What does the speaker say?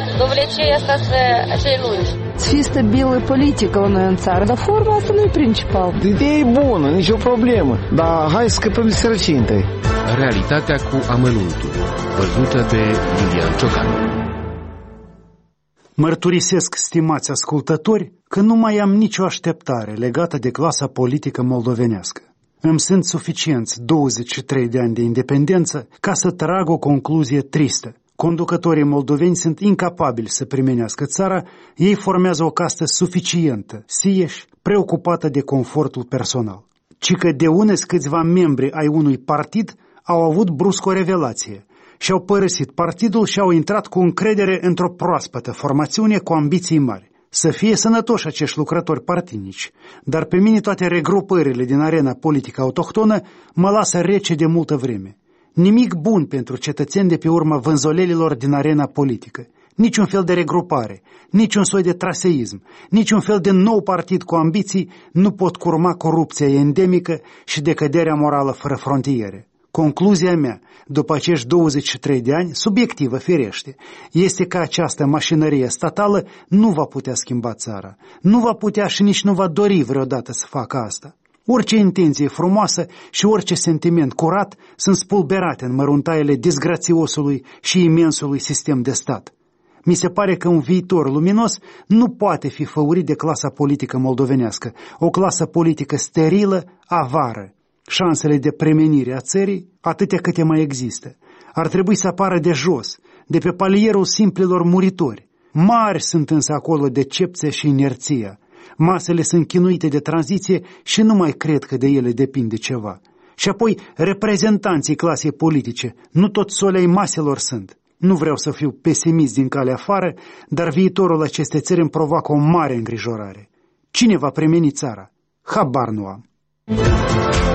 Довлече остаться acei lungi. Să fie stabilă politică la noi în țară, dar forma asta nu e principal. Ideea e bună, nicio problemă, dar hai să scăpăm de sărăcie întâi. Realitatea cu amănuntul, văzută de Lilian Ciocan. Mărturisesc, stimați ascultători, că nu mai am nicio așteptare legată de clasa politică moldovenească. Îmi sunt suficienți 23 de ani de independență ca să trag o concluzie tristă. Conducătorii moldoveni sunt incapabili să primenească țara, ei formează o castă suficientă, sieși, preocupată de confortul personal. Ci că de unezi câțiva membri ai unui partid au avut brusc o revelație și-au părăsit partidul și au intrat cu încredere într-o proaspătă formațiune cu ambiții mari. Să fie sănătoși acești lucrători partinici, dar pe mine toate regrupările din arena politică autohtonă mă lasă rece de multă vreme. Nimic bun pentru cetățeni de pe urma vânzolelilor din arena politică. Niciun fel de regrupare, niciun soi de traseism, niciun fel de nou partid cu ambiții nu pot curma corupția endemică și decăderea morală fără frontiere. Concluzia mea, după acești 23 de ani, subiectivă firește, este că această mașinărie statală nu va putea schimba țara, nu va putea și nici nu va dori vreodată să facă asta. Orice intenție frumoasă și orice sentiment curat sunt spulberate în măruntaiele disgrațiosului și imensului sistem de stat. Mi se pare că un viitor luminos nu poate fi făurit de clasa politică moldovenească, o clasă politică sterilă, avară. Șansele de premenire a țării, atâtea câte mai există, ar trebui să apară de jos, de pe palierul simplilor muritori. Mari sunt însă acolo decepția și inerția. Masele sunt chinuite de tranziție și nu mai cred că de ele depinde ceva. Și apoi reprezentanții clasei politice, nu tot solei maselor sunt. Nu vreau să fiu pesimist din calea afară, dar viitorul acestei țări îmi provoacă o mare îngrijorare. Cine va premeni țara? Habar nu am.